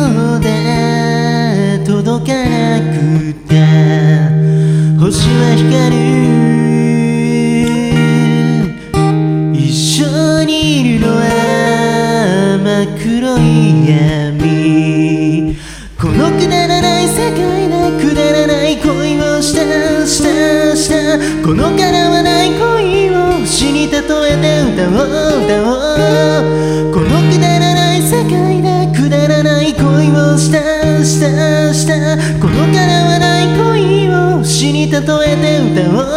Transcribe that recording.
そうで届かなくて星は光る一緒にいるのは真っ黒い闇このくだらない世界でくだらない恋をしたこの叶わない恋を詩に例えて歌おうこのくだらない世界でくだらない恋をしたこの叶わない恋を詩に例えて歌おう